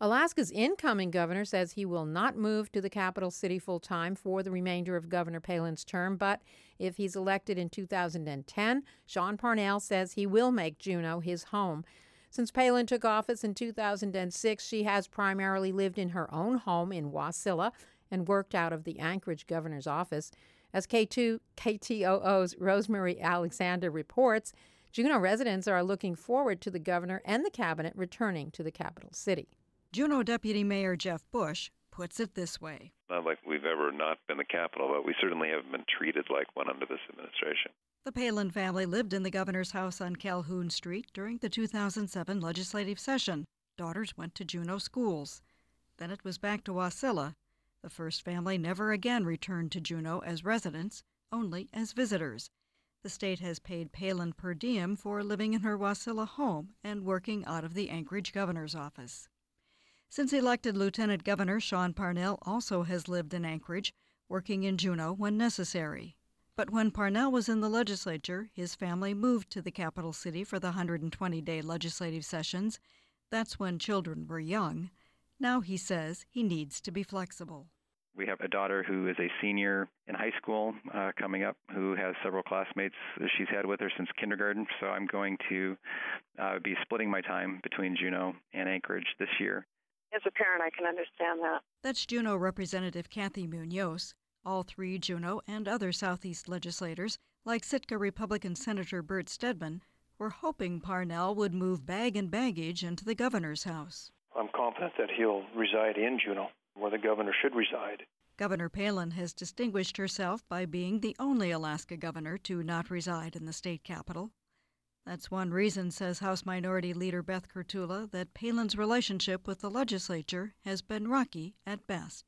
Alaska's incoming governor says he will not move to the capital city full-time for the remainder of Governor Palin's term, but if he's elected in 2010, Sean Parnell says he will make Juneau his home. Since Palin took office in 2006, she has primarily lived in her own home in Wasilla and worked out of the Anchorage governor's office. As KTOO's Rosemary Alexander reports, Juneau residents are looking forward to the governor and the cabinet returning to the capital city. Juneau Deputy Mayor Jeff Bush puts it this way. Not like we've ever not been the capital, but we certainly haven't been treated like one under this administration. The Palin family lived in the governor's house on Calhoun Street during the 2007 legislative session. Daughters went to Juneau schools. Then it was back to Wasilla. The first family never again returned to Juneau as residents, only as visitors. The state has paid Palin per diem for living in her Wasilla home and working out of the Anchorage governor's office. Since elected Lieutenant Governor Sean Parnell also has lived in Anchorage, working in Juneau when necessary. But when Parnell was in the legislature, his family moved to the capital city for the 120-day legislative sessions. That's when children were young. Now he says he needs to be flexible. We have a daughter who is a senior in high school coming up, who has several classmates that she's had with her since kindergarten. So I'm going to be splitting my time between Juneau and Anchorage this year. As a parent, I can understand that. That's Juneau Representative Kathy Munoz. All three Juneau and other Southeast legislators, like Sitka Republican Senator Bert Stedman, were hoping Parnell would move bag and baggage into the governor's house. I'm confident that he'll reside in Juneau, where the governor should reside. Governor Palin has distinguished herself by being the only Alaska governor to not reside in the state capital. That's one reason, says House Minority Leader Beth Kurtula, that Palin's relationship with the legislature has been rocky at best.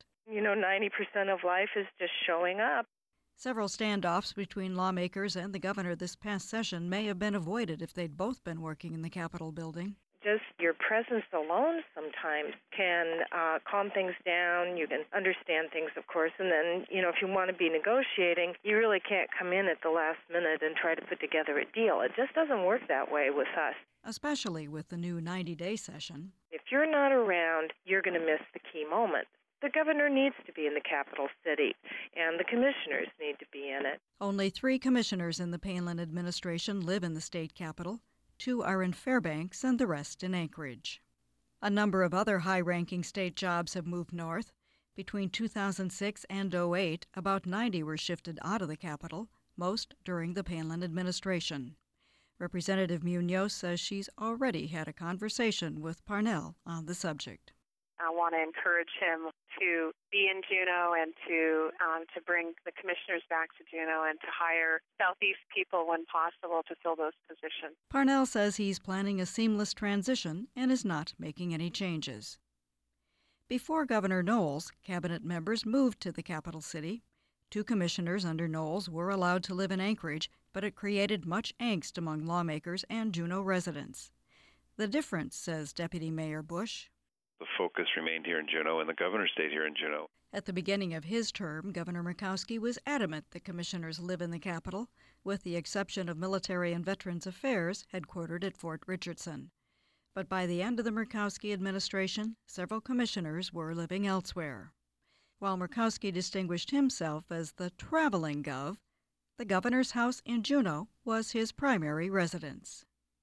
90% of life is just showing up. Several standoffs between lawmakers and the governor this past session may have been avoided if they'd both been working in the Capitol building. Just your presence alone sometimes can calm things down. You can understand things, of course, and then, if you want to be negotiating, you really can't come in at the last minute and try to put together a deal. It just doesn't work that way with us. Especially with the new 90-day session. If you're not around, you're going to miss the key moments. The governor needs to be in the capital city, and the commissioners need to be in it. Only 3 commissioners in the Palin administration live in the state capital. 2 are in Fairbanks and the rest in Anchorage. A number of other high-ranking state jobs have moved north. Between 2006 and 2008, about 90 were shifted out of the capital, most during the Palin administration. Representative Munoz says she's already had a conversation with Parnell on the subject. I want to encourage him to be in Juneau and to bring the commissioners back to Juneau and to hire Southeast people when possible to fill those positions. Parnell says he's planning a seamless transition and is not making any changes. Before Governor Knowles, cabinet members moved to the capital city. 2 commissioners under Knowles were allowed to live in Anchorage, but it created much angst among lawmakers and Juneau residents. The difference, says Deputy Mayor Bush, the focus remained here in Juneau, and the governor stayed here in Juneau. At the beginning of his term, Governor Murkowski was adamant that commissioners live in the capital, with the exception of Military and Veterans Affairs, headquartered at Fort Richardson. But by the end of the Murkowski administration, several commissioners were living elsewhere. While Murkowski distinguished himself as the traveling gov, the governor's house in Juneau was his primary residence.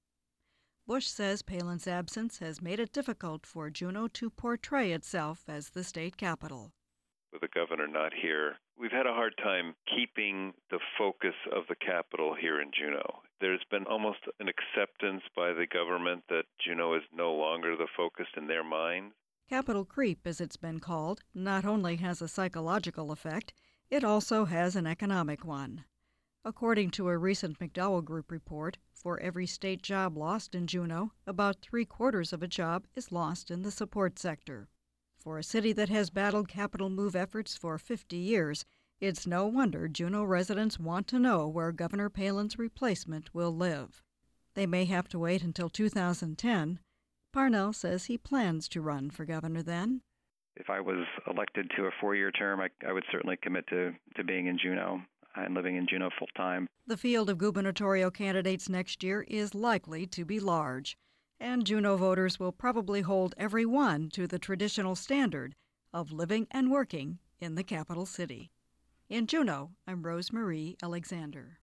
Bush says Palin's absence has made it difficult for Juneau to portray itself as the state capital. With the governor not here, we've had a hard time keeping the focus of the capital here in Juneau. There's been almost an acceptance by the government that Juneau is no longer the focus in their minds. Capital creep, as it's been called, not only has a psychological effect, it also has an economic one. According to a recent McDowell Group report, for every state job lost in Juneau, about 3/4 of a job is lost in the support sector. For a city that has battled capital move efforts for 50 years, it's no wonder Juneau residents want to know where Governor Palin's replacement will live. They may have to wait until 2010. Parnell says he plans to run for governor then. If I was elected to a 4-year term, I would certainly commit to being in Juneau and living in Juneau full-time. The field of gubernatorial candidates next year is likely to be large. And Juneau voters will probably hold every one to the traditional standard of living and working in the capital city. In Juneau, I'm Rose Marie Alexander.